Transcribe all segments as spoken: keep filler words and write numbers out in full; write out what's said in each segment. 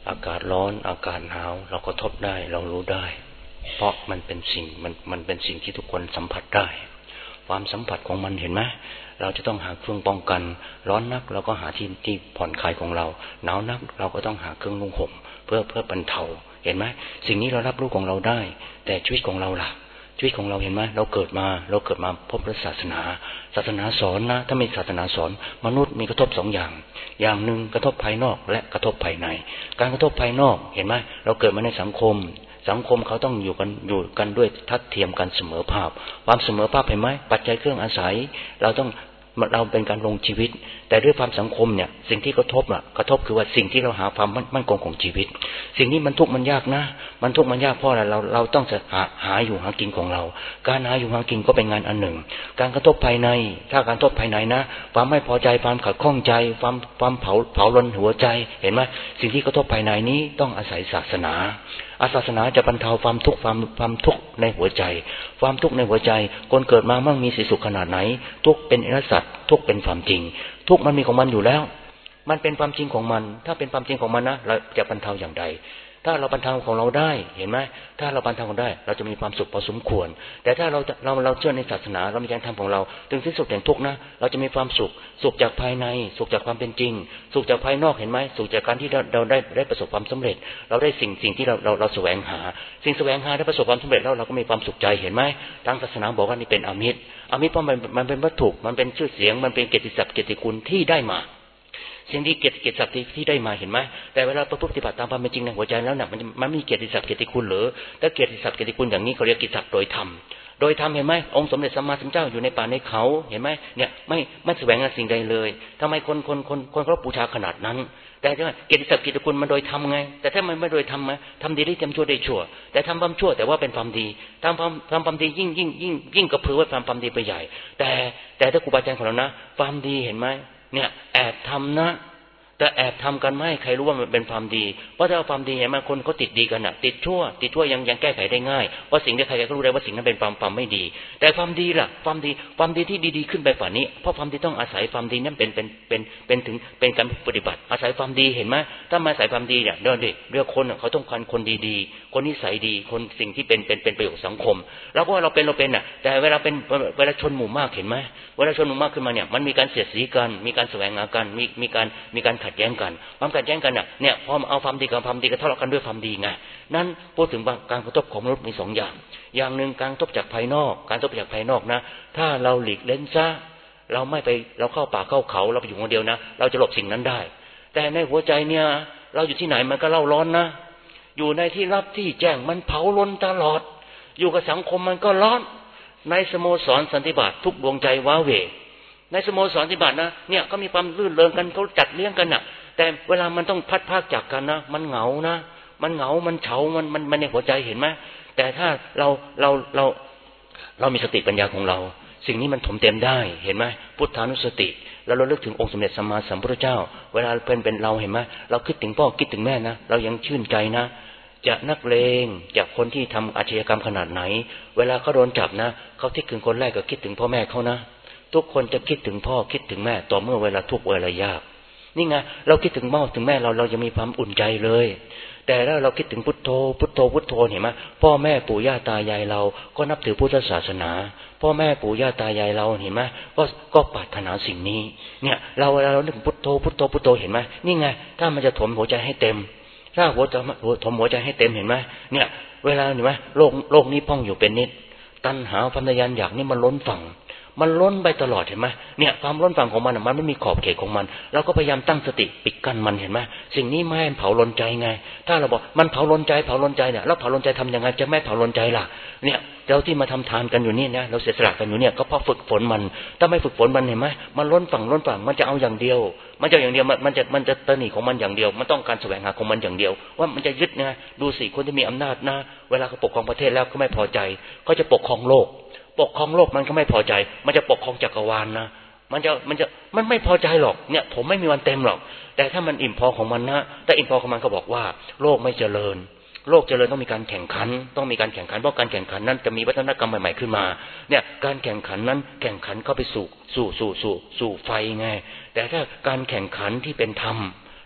อากาศร้อนอากาศหนาวเราก็ทบได้เรารู้ได้เพราะมันเป็นสิ่งมันมันเป็นสิ่งที่ทุกคนสัมผัสได้ความสัมผัสของมันเห็นไหมเราจะต้องหาเครื่องป้องกันร้อนนักเราก็หาที่ที่ผ่อนคลายของเราหนาวนักเราก็ต้องหาเครื่องนุ่งห่มเพื่อเพื่อบรรเทาเห็นไหมสิ่งนี้เรารับรู้ของเราได้แต่ชีวิตของเราล่ะชีวิตของเราเห็นไหมเราเกิดมาเราเกิดมาพบพระศาสนาศาสนาสอนนะถ้ามีศาสนาสอนมนุษย์มีกระทบสองอย่างอย่างหนึ่งกระทบภายนอกและกระทบภายในการกระทบภายนอกเห็นไหมเราเกิดมาในสังคมสังคมเขาต้องอยู่กันอยู่กันด้วยทัดเทียมกันเสมอภาพความเสมอภาพเห็นไหมปัจจัยเครื่องอาศัยเราต้องเราเป็นการลงชีวิตแต่ด้วยความสังคมเนี่ยสิ่งที่กระทบอ่ะกระทบคือว่าสิ่งที่เราหาความมั่นคงของชีวิตสิ่งนี้มันทุกข์มันยากนะมันทุกข์มันยากเพราะอะไรเราเราต้องหาหาอยู่หากินของเราการหาอยู่หากินก็เป็นงานอันหนึ่งการกระทบภายในถ้าการกระทบภายในนะความไม่พอใจความขัดข้องใจความความเผาเผาลนหัวใจเห็นไหมสิ่งที่กระทบภายในนี้ต้องอาศัยศาสนาอาศาสนาจะบรรเทาความทุกข์ความความทุกข์ในหัวใจความทุกข์ในหัวใจคนเกิดมามั่งมีสีสุขขนาดไหนทุกข์เป็นอริยสัจทุกข์เป็นความจริงทุกข์มันมีของมันอยู่แล้วมันเป็นความจริงของมันถ้าเป็นความจริงของมันนะเราจะบรรเทาอย่างใดถ้าเราบรรเทาของเราได้เห็นไหมถ้าเราบรรเทาของได้เราจะมีความสุขพอสมควรแต่ถ้าเราเราเราเชื่อในศาสนาเรามีการทำของเราถึงที่สุดแห่งทุกข์นะเราจะมีความสุขสุขจากภายในสุขจากความเป็นจริงสุขจากภายนอกเห็นไหมสุขจากการที่เราเราได้ได้ประสบความสำเร็จเราได้สิ่งสิ่งที่เราเราเราแสวงหาสิ่งแสวงหาได้ประสบความสำเร็จแล้วเราก็มีความสุขใจเห็นไหมทางศาสนาบอกว่านี่เป็นอามิตรอามิตรเพราะมันมันเป็นวัตถุมันเป็นชื่อเสียงมันเป็นเกียรติศักดิ์เกียรติคุณที่ได้มาสิ่งที่เกียรติเกียรติศักดิ์ที่ได้มาเห็นไหมแต่เวลาประพฤติปฏิบัติตามความเป็นจริงในหัวใจแล้วเนี่ยมันมันมีเกียรติศักดิ์เกียรติคุณหรือถ้าเกียรติศักดิ์เกียรติคุณอย่างนี้เขาเรียกเกียรติศักดิ์โดยธรรมโดยธรรมเห็นไหมองค์สมเด็จสัมมาสัมพุทธเจ้าอยู่ในป่าในเขาเห็นไหมเนี่ยไม่ไม่แสวงหาสิ่งใดเลยทำไมคนคนคนคนเขาบูชาขนาดนั้นแต่ใช่ไหมเกียรติศักดิ์เกียรติคุณมันโดยธรรมไงแต่ถ้ามันไม่โดยธรรมไหมทำดีได้ทำชั่วได้ชั่วแต่ทำความชั่วแต่ว่าเป็นความดีทำความทำความดียิ่งยิ่งยิ่งยิ่งกระพือว่าทำความดีไปใหญ่แต่แต่ถ้าครูบาอาจารย์ของเรานะความดีเห็นไหมเนี่ยแอบทำนะแต่แอบทำกันไม่ให้ใครรู้ว่ามันเป็นความดีเพราะถ้าความดีเห็นไหมคนเขาติดดีกันอ่ะติดชั่วติดชั่วยังยังแก้ไขได้ง่ายเพราะสิ่งที่ใครก็รู้ได้ว่าสิ่งนั้นเป็นความความไม่ดีแต่ความดีล่ะความดีความดีที่ดีๆขึ้นไปกว่านี้เพราะความดีต้องอาศัยความดีนั้นเป็นเป็นเป็นเป็นถึงเป็นการปฏิบัติอาศัยความดีเห็นไหมถ้ามาอาศัยความดีเนี่ยเรื่องดิเรื่องคนเขาต้องการคนดีๆคนนิสัยดีคนสิ่งที่เป็นเป็นเป็นประโยชน์สังคมแล้วก็เราเป็นเราเป็นอ่ะแต่เวลาเป็นเวลาชนหมู่มากเห็นไหมเวลาชนหมู่มากขึ้นมาเนี่ยมันมีการเสียดสีกันมีการแสวงหากันมีมีการมีการขัดแย้งกันความขัดแย้งกันน่ะเนี่ยพอเอาความดีกับความดีก็ทะเลาะกันด้วยความดีไงนั้นพูดถึงการกระทบของมนุษย์มีสองอย่างอย่างหนึ่งการกระทบจากภายนอกการกระทบจากภายนอกนะถ้าเราหลีกเล่นซะเราไม่ไปเราเข้าป่าเข้าเขาเราไปอยู่คนเดียวนะเราจะหลบสิ่งนั้นได้แต่ในหัวใจเนี่ยเราอยู่ที่ไหนมันก็เล่าร้อนนะอยู่ในที่รับที่แจ้งมันเผาล้นตลอดอยู่กับสังคมมันก็ร้อนในสโมสรสันติบาตทุกดวงใจว้าเหวในสโมสรสันติบาตนะเนี่ยก็มีความรื่นเริงกันเขาจัดเลี้ยงกันน่ะแต่เวลามันต้องพัดพากจากกันนะมันเหงานะมันเหงามันเฉามันมันมันในหัวใจเห็นไหมแต่ถ้าเราเราเราเรามีสติปัญญาของเราสิ่งนี้มันถมเต็มได้เห็นไหมพุทธานุสติแล้วเราเลิกถึงองค์สมเด็จสัมมาสัมพุทธเจ้าเวลาเป็นเป็นเราเห็นไหมเราคิดถึงพ่อคิดถึงแม่นะเรายังชื่นใจนะจากนักเลงจากคนที่ทำอาชญากรรมขนาดไหนเวลาเขาโดนจับนะเขาคิดถึงคนแรกก็คิดถึงพ่อแม่เขานะทุกคนจะคิดถึงพ่อคิดถึงแม่ต่อเมื่อเวลาทุกข์เวลายากนี่ไงเราคิดถึงพ่อถึงแม่เราเราจะมีความอุ่นใจเลยแต่ถ้าเราคิดถึงพุทโธพุทโธพุทโธเห็นไหมพ่อแม่ปู่ย่าตายายเราก็นับถือพุทธศาสนาพ่อแม่ปู่ย่าตายายเราเห็นไหมก็ก็ปรารถนาสิ่งนี้เนี่ยเราเวลาเรานึกพุทโธพุทโธพุทโธเห็นไหมนี่ไงถ้ามันจะถมหัวใจให้เต็มถ้าหัวใจถมหัวใจให้เต็มเห็นไหมเนี่ยเวลาเห็นไหมโลกโลกนี้พ่องอยู่เป็นนิดตัณหาพันธยานอยากนี่มันล้นฝั่งมันล้นไปตลอดเห็นไหมเนี่ยความล้นฝั่งของมันมันไม่มีขอบเขตของมันเราก็พยายามตั้งสติปิดกั้นมันเห็นไหมสิ่งนี้ไม่ให้เผาล้นใจไงถ้าเราบอกมันเผาล้นใจเผาล้นใจเนี่ยแล้วเผาล้นใจทำยังไงจะไม่เผาล้นใจล่ะเนี่ยเราที่มาทำทานกันอยู่นี่นะเราเสียสละกันอยู่เนี่ยก็เพราะฝึกฝนมันถ้าไม่ฝึกฝนมันเห็นไหมมันล้นฝั่งล้นฝั่งมันจะเอาอย่างเดียวมันจะอย่างเดียวมันมันจะมันจะตระหนี่ของมันอย่างเดียวมันต้องการแสวงหาของมันอย่างเดียวว่ามันจะยึดไงดูสิคนที่มีอำนาจนะเวลาเขาปกครองประเทศแล้วเขาไม่พอใจเขาจะปกครองโลกปกครองโลกมันก็ไม่พอใจมันจะปกครองจักรวาลนะมันจะมันจะมันไม่พอใจหรอกเนี่ยผมไม่มีวันเต็มหรอกแต่ถ้ามันอิ่มพอของมันนะแต่อิ่มพอของมันก็บอกว่าโลกไม่เจริญโลกเจริญต้องมีการแข่งขันต้องมีการแข่งขันเพราะการแข่งขันนั้นจะมีวัฒนธรรมใหม่ๆขึ้นมาเนี่ยการแข่งขันนั้นแข่งขันเข้าไปสู่สู่สู่สู่สู่ไฟไงแต่ถ้าการแข่งขันที่เป็นธรรม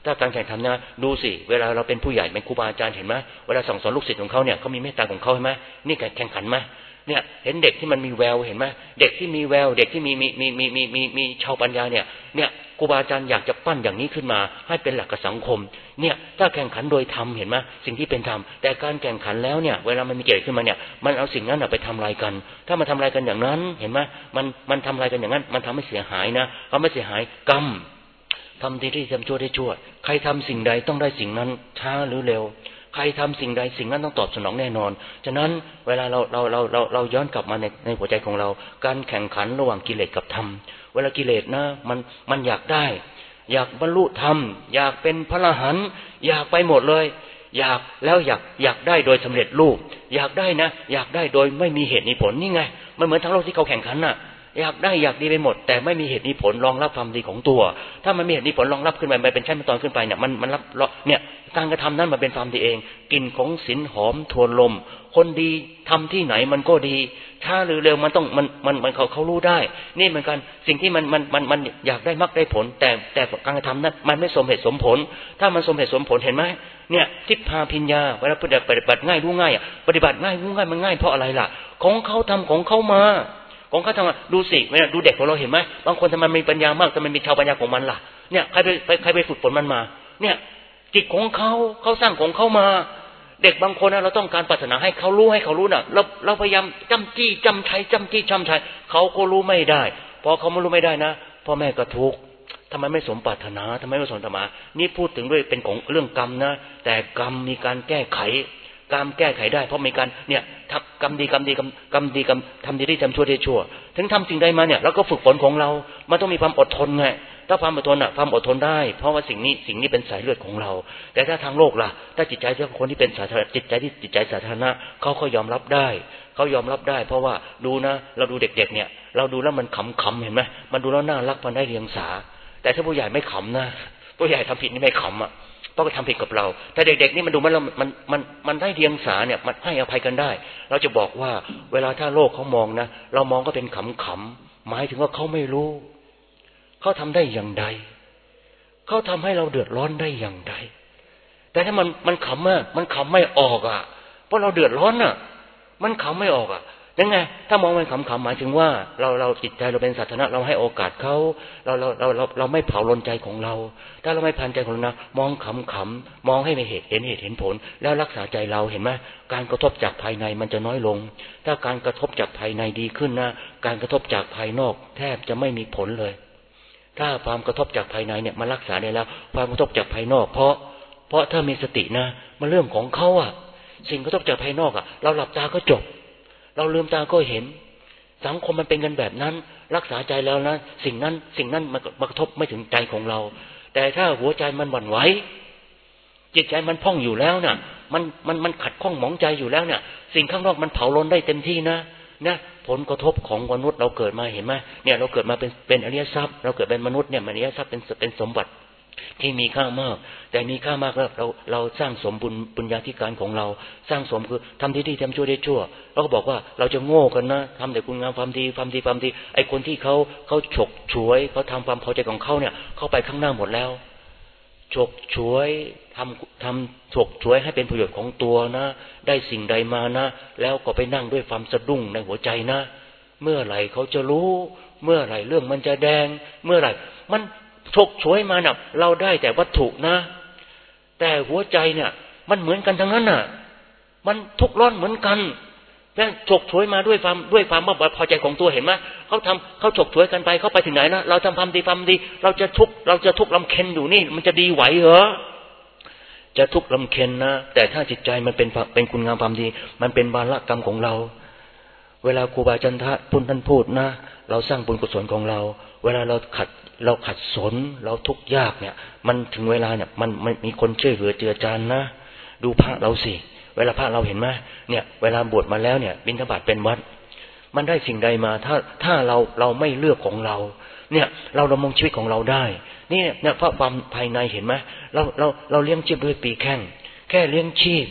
ถ้าการแข่งขันนะดูสิเวลาเราเป็นผู้ใหญ่เป็นครูบาอาจารย์เห็นไหมเวลาสั่งสอนลูกศิษย์ของเขาเนี่ยเขามีเมตตาของเขาใช่ไหมนี่การแข่งขันไหมเนี่ยเห็นเด็กที่มันมีแววเห็นไหมเด็กที่มีแววเด็กที่มีมีมีมีมีมีมีชาวปัญญาเนี่ยเนี่ยครูบาอาจารย์อยากจะปั้นอย่างนี้ขึ้นมาให้เป็นหลักกับสังคมเนี่ยถ้าแข่งขันโดยธรรมเห็นไหมสิ่งที่เป็นธรรมแต่การแข่งขันแล้วเนี่ยเวลามันมีเกิดขึ้นมาเนี่ยมันเอาสิ่งนั้นไปทำลายกันถ้ามันทำลายกันอย่างนั้นเห็นไหมมันมันทำลายกันอย่างนั้นมันทำให้เสียหายนะทำให้เสียหายกรรมทำดีที่ทำชั่วได้ชั่วใครทำสิ่งใดต้องได้สิ่งนั้นช้าหรือเร็วใครทำสิ่งใดสิ่งนั้นต้องตอบสนองแน่นอนฉะนั้นเวลาเราเราเราเราเราย้อนกลับมาในในหัวใจของเราการแข่งขันระหว่างกิเลสกับธรรมเวลากิเลสนะมันมันอยากได้อยากบรรลุธรรมอยากเป็นพระอรหันต์อยากไปหมดเลยอยากแล้วอยากอยากได้โดยสำเร็จรูปอยากได้นะอยากได้โดยไม่มีเหตุมีผลนี่ไงมันเหมือนทั้งโลกที่เขาแข่งขันน่ะอยากได้อยากดีไปหมดแต่ไม่มีเหตุมีผลรองรับความดีของตัวถ้ามันมีเหตุมีผลรองรับขึ้นไปมันเป็นชั้นเป็นตอนขึ้นไปเนี่ยมันมันรับเนี่ยการกระทำนั้นมันเป็นความดีเองกลิ่นของศีลหอมทวนลมคนดีทำที่ไหนมันก็ดีช้าหรือเร็วมันต้องมันมันมันเขาเขารู้ได้นี่เหมือนกันสิ่งที่มันมันมันมันอยากได้มรรคได้ผลแต่แต่การกระทำนั้นมันไม่สมเหตุสมผลถ้ามันสมเหตุสมผลเห็นไหมเนี่ยทิพพาพิญญาเวลาปฏิบัติง่ายรู้ง่ายปฏิบัติง่ายรู้ง่ายมันง่ายเพราะอะไรล่ะของเขาทำของเขามาของเขาทำดูสิเวลาดูเด็กของเราเห็นไหมบางคนทำไมมีปัญญามากทำไมมีชาวปัญญาของมันล่ะเนี่ยใครไปใครไปฝึกฝนมันมาเนี่ยจิตของเขาเขาสร้างของเขามาเด็กบางคนนะเราต้องการปรารถนาให้เขารู้ให้เขารู้น่ะเราเราพยายามจำจี้จำชัยจำจี้จำชัยเขาก็รู้ไม่ได้พอเขาไม่รู้ไม่ได้นะพ่อแม่ก็ทุกข์ทำไมไม่สมปรารถนาทำไมไม่สมธรรมะนี่พูดถึงด้วยเป็นของเรื่องกรรมนะแต่กรรมมีการแก้ไขกรรมแก้ไขได้เพราะมีการเนี่ยทำกรรมดีกรรมดีกรรมกรรมดีกรรมทำดีได้ทำชั่วได้ชั่วถึงทำสิ่งใดมาเนี่ยเราก็ฝึกฝนของเรามันต้องมีความอดทนไงถ้าความอดทนอ่ะความอดทนได้เพราะว่าสิ่งนี้สิ่งนี้เป็นสายเลือดของเราแต่ถ้าทางโลกล่ะถ้าจิตใจของคนที่เป็นสาธารณะจิตใจที่จิตใจสาธารณะเขาเขายอมรับได้เขายอมรับได้เพราะว่าดูนะเราดูเด็กๆเนี่ยเราดูแล้วมันขำๆเห็นไหมมันดูแล้วน่ารักมันได้เรียงสาแต่ถ้าผู้ใหญ่ไม่ขำนะผู้ใหญ่ทำผิดนี่ไม่ขำอ่ะเพราะก็ทำผิดกับเราแต่เด็กๆนี่มันดูมันมันมันมันได้เดียงสาเนี่ยมันให้อภัยกันได้เราจะบอกว่าเวลาถ้าโลกเขามองนะเรามองก็เป็นขำๆหมายถึงว่าเขาไม่รู้เขาทำได้อย่างใดเขาทำให้เราเดือดร้อนได้อย่างใดแต่ถ้ามันมันขำอ่ะมันขำไม่ออกอ่ะเพราะเราเดือดร้อนอ่ะมันขำไม่ออกอ่ะยังไงถ้ามองมันขำๆหมายถึงว่าเราเราจิตใจเราเป็นสาธารณะเราให้โอกาสเขาเราเราเราเราเราไม่เผาลนใจของเราถ้าเราไม่พันใจของเรานะมองขำๆมองให้ในเหตุเห็นเหตุเห็นผลแล้วรักษาใจเราเห็นไหมการกระทบจากภายในมันจะน้อยลงถ้าการกระทบจากภายในดีขึ้นนะการกระทบจากภายนอกแทบจะไม่มีผลเลยถ้าความกระทบจากภายในเนี่ยมันรักษาได้แล้วความกระทบจากภายนอกเพราะเพราะถ้ามีสตินะมันเรื่องของเขาอ่ะสิ่งกระทบจากภายนอกอ่ะเราหลับตาก็จบเราลืมตาก็เห็นสังคมมันเป็นกันแบบนั้นรักษาใจแล้วนะสิ่งนั้นสิ่งนั้นมันมากระทบไม่ถึงใจของเราแต่ถ้าหัวใจมันหวั่นไหวจิตใจมันพ่องอยู่แล้วน่ะมันมันมันขัดข้องหมองใจอยู่แล้วเนี่ยสิ่งข้างนอกมันเผาลนได้เต็มที่นะนะผลกระทบของมนุษย์เราเกิดมาเห็นไหมเนี่ยเราเกิดมาเป็นเป็นอริยทรัพย์เราเกิดเป็นมนุษย์เนี่ยอริยทรัพย์เป็นเป็นสมบัติที่มีค่ามากแต่มีค่ามากแล้วเราเราสร้างสมบุญปุญญาธิการของเราสร้างสมคือทำดีๆทำชั่วได้ชั่วเราก็บอกว่าเราจะโง่กันนะทำแต่คุณงามความดีความดีความดีไอ้คนที่เขาเขาฉกฉวยเขาทำความพอใจของเขาเนี่ยเข้าไปข้างหน้าหมดแล้วฉกฉวยทำทำฉกฉวยให้เป็นประโยชน์ของตัวนะได้สิ่งใดมานะแล้วก็ไปนั่งด้วยความสะดุ้งในหัวใจนะเมื่อไหร่เขาจะรู้เมื่อไหร่เรื่องมันจะแดงเมื่อไหร่มันฉกฉวยมาเนี่ยเราได้แต่วัตถุนะแต่หัวใจเนี่ยมันเหมือนกันทั้งนั้นน่ะมันทุกข์ร้อนเหมือนกันแต่ฉกฉวยมาด้วยความด้วยความว่าพอใจของตัวเห็นไหมเขาทำเขาฉกฉวยกันไปเขาไปถึงไหนนะเราทำความดีความดีเราจะทุกข์เราจะทุกข์ลำเค็ญอยู่นี่มันจะดีไหวเหรอจะทุกข์ลำเค็ญนะแต่ถ้าจิตใจมันเป็นเป็นคุณงามความดีมันเป็นบาลกรรมของเราเวลาครูบาอาจารย์พูดท่านพูดนะเราสร้างบุญกุศลของเราเวลาเราขัดเราขัดสนเราทุกข์ยากเนี่ยมันถึงเวลาเนี่ยมันมันมีคนช่วยเหลือเจือจานนะดูพระเราสิเวลาพระเราเห็นไหมเนี่ยเวลาบวชมาแล้วเนี่ยบิณฑบาตเป็นวัดมันได้สิ่งใดมาถ้าถ้าเราเราไม่เลือกของเราเนี่ยเราดำรงชีวิตของเราได้นี่เนี่ยเพราะความภายในเห็นไหมเราเราเราเลี้ยงชีพด้วยปีแข้งแค่เลี้ยงชีพ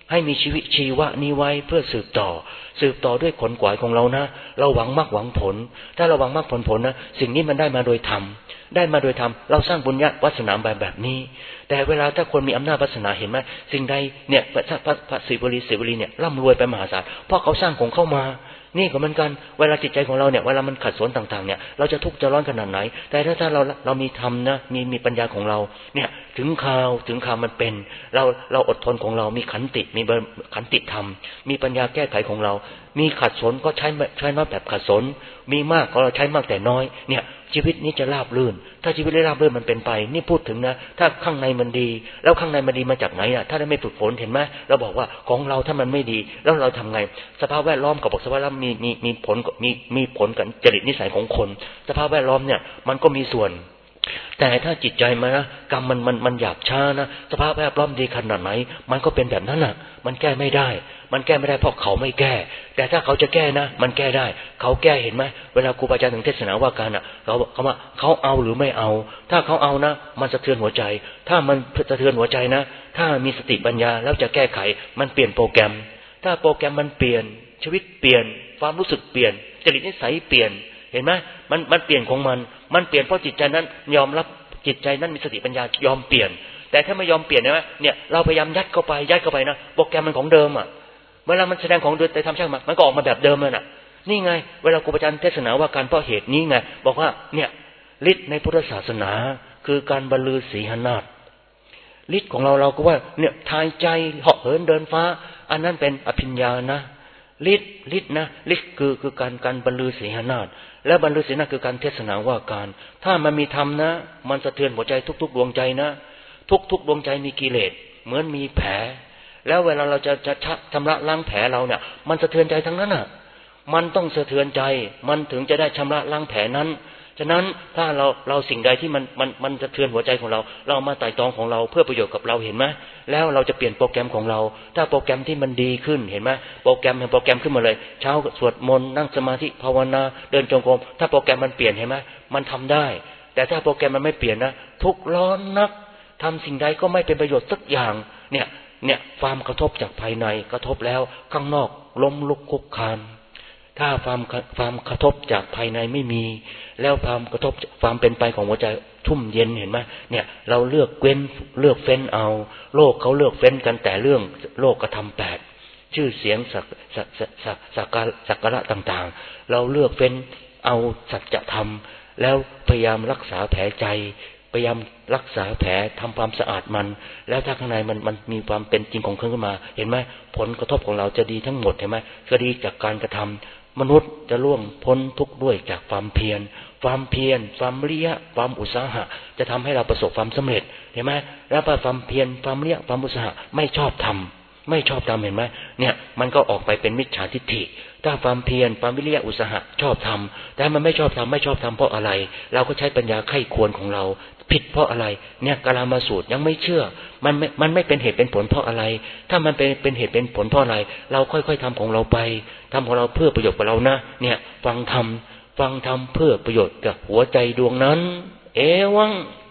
ให้มีชีวิตชีวะนี้ไว้เพื่อสืบต่อสืบต่อด้วยขนขวายของเรานะเราหวังมากหวังผลถ้าเราหวังมากผลผลนะสิ่งนี้มันได้มาโดยธรรมได้มาโดยธรรมเราสร้างบุญญาวาสนาแบบแบบนี้แต่เวลาถ้าคนมีอำนาจวาสนาเห็นไหมสิ่งใดเนี่ยพระพระพระศิวลีศิวลีเนี่ยร่ำรวยไปมหาศาลเพราะเขาสร้างของเข้ามานี่ก็เหมือนกันเวลาจิตใจของเราเนี่ยเวลามันขัดสนต่างๆเนี่ยเราจะทุกข์จะร้อนขนาดไหนแต่ถ้าถ้าเราเรามีธรรมนะมีมีปัญญาของเราเนี่ยถึงคราวถึงคราวมันเป็นเราเราอดทนของเรามีขันติมีขันติธรรมมีปัญญาแก้ไขของเรามีขัดสนก็ใช้ใช้มาแบบขัดสนมีมากก็เราใช้มากแต่น้อยเนี่ยชีวิตนี้จะราบรื่นถ้าชีวิตได้ราบรื่นมันเป็นไปนี่พูดถึงนะถ้าข้างในมันดีแล้วข้างในมันดีมาจากไหนอ่ะถ้าได้ไม่ฝึกฝนเห็นไหมเราบอกว่าของเราถ้ามันไม่ดีแล้วเราทำไงสภาพแวดล้อมกับบอกสภาพแวดล้อมมีมีมีผลมีมีผลกับจริตนิสัยของคนสภาพแวดล้อมเนี่ยมันก็มีส่วนแต่ถ้าจิตใจมันนะกรรมมันมันมันหยาบช้านะสภาพแวดล้อมดีขนาดไหนมันก็เป็นแบบนั้นน่ะมันแก้ไม่ได้มันแก้ไม่ได้เพราะเขาไม่แก้แต่ถ้าเขาจะแก้นะมันแก้ได้เขาแก้เห็นไหมเวลาครูบาอาจารย์ถึงเทศนาว่าการอ่ะเขาเขาว่าเขาเอาหรือไม่เอาถ้าเขาเอานะมันสะเทือนหัวใจถ้ามันสะเทือนหัวใจนะถ้ามีสติปัญญาแล้วจะแก้ไขมันเปลี่ยนโปรแกรมถ้าโปรแกรมมันเปลี่ยนชีวิตเปลี่ยนความรู้สึกเปลี่ยนจริตนิสัยเปลี่ยนเห็นไหมมันมันเปลี่ยนของมันมันเปลี่ยนเพราะจิตใจนั้นยอมรับจิตใจนั้นมีสติปัญญายอมเปลี่ยนแต่ถ้าไม่ยอมเปลี่ยนนะเนี่ยเราพยายามยัดเข้าไปยัดเข้าไปนะโปรแกรมมันของเดิมอ่ะเวลามันแสดงของเดิมแต่ทำช่างมันมันก็ออกมาแบบเดิมเลยน่ะนี่ไงเวลาครูบาอาจารย์เทศนาว่าการเพราะเหตุนี้ไงบอกว่าเนี่ยฤทธิ์ในพุทธศาสนาคือการบรรลือสีหนาฏฤทธิ์ของเราเราก็ว่าเนี่ยทายใจเหาะเหินเดินฟ้าอันนั้นเป็นอภิญญานะฤทธิ์ฤทธิ์นะฤทธิ์คือคือการการบรรลือสีหนาฏและบรรลือสีหนาฏคือการเทศนาว่าการถ้ามันมีธรรมนะมันสะเทือนหัวใจทุกๆดวงใจนะทุกๆดวงใจมีกิเลสเหมือนมีแผลแล้วเวลาเราจะจะชำระล้างแผลเราเนี่ยมันสะเทือนใจทั้งนั้นน่ะมันต้องสะเทือนใจมันถึงจะได้ชำระล้างแผลนั้นฉะนั้นถ้าเราเราสิ่งใดที่มันมันมันสะเทือนหัวใจของเราเรามาไต่ตองของเราเพื่อประโยชน์กับเราเห็นไหมแล้วเราจะเปลี่ยนโปรแกรมของเราถ้าโปรแกรมที่มันดีขึ้นเห็นไหมโปรแกรมเป็นโปรแกรมขึ้นมาเลยเช้าสวดมนต์นั่งสมาธิภาวนาเดินจงกรมถ้าโปรแกรมมันเปลี่ยนเห็นไหมมันทำได้แต่ถ้าโปรแกรมมันไม่เปลี่ยนนะทุกข์ร้อนนักทำสิ่งใดก็ไม่เป็นประโยชน์สักอย่างเนี่ยเนี่ยความกระทบจากภายในกระทบแล้วข้างนอกล้มลุกคุกคานถ้าความความกระทบจากภายในไม่มีแล้วความกระทบความเป็นไปของหัวใจทุ่มเย็นเห็นไหมเนี่ยเราเลือกเว้นเลือกเฟ้นเอาโลกเขาเลือกเฟ้นกันแต่เรื่องโลกกระทำแปดชื่อเสียงสักสักสักสักสักการสักการะต่างๆเราเลือกเฟ้นเอาสัจธรรมแล้วพยายามรักษาแผลใจพยายามรักษาแผลทำความสะอาดมันแล้วถ้าข้างในมันมันมีความเป็นจริงของขึ้นมาเห็นไหมผลกระทบของเราจะดีทั้งหมดเห็นไหมก็ดีจากการกระทำมนุษย์จะล่วงพ้นทุกข์ด้วยจากความเพียรความเพียรความวิริยะความอุตสาหะจะทำให้เราประสบความสำเร็จเห็นไหมแล้วพอความเพียรความวิริยะความอุตสาหะไม่ชอบทำไม่ชอบทำเห็นไหมเนี่ยมันก็ออกไปเป็นมิจฉาทิฏฐิถ้าความเพียรความวิริยะอุตสาหะชอบทำแต่มันไม่ชอบทำไม่ชอบทำเพราะอะไรเราก็ใช้ปัญญาไข้ควรของเราผิดเพราะอะไรเนี่ยกาลามาสูตรยังไม่เชื่อมันไม่มันไม่เป็นเหตุเป็นผลเพราะอะไรถ้ามันเป็นเป็นเหตุเป็นผลเพราะอะไรเราค่อยๆทำของเราไปทำของเราเพื่อประโยชน์กับเรานะเนี่ยฟังธรรมฟังธรรมเพื่อประโยชน์กับหัวใจดวงนั้นเอวัง